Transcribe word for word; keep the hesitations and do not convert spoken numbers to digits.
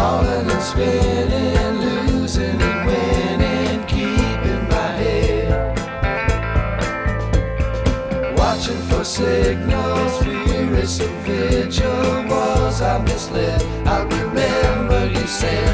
falling and spinning, losing and winning, keeping my head. Watching for signals, furious and vigil. Was I misled? I remember you said